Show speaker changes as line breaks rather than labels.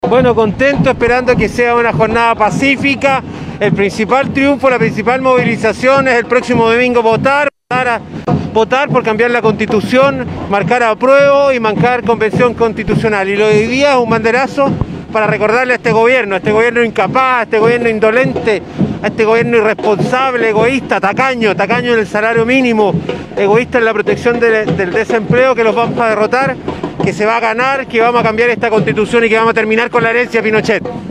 Bueno, contento, esperando que sea una jornada pacífica. El principal triunfo, la principal movilización es el próximo domingo votar por cambiar la Constitución, marcar apruebo y marcar convención constitucional. Y lo de hoy día es un banderazo para recordarle a este gobierno incapaz, a este gobierno indolente, a este gobierno irresponsable, egoísta, tacaño en el salario mínimo, egoísta en la protección del desempleo, que los vamos a derrotar, que se va a ganar, que vamos a cambiar esta Constitución y que vamos a terminar con la herencia de Pinochet.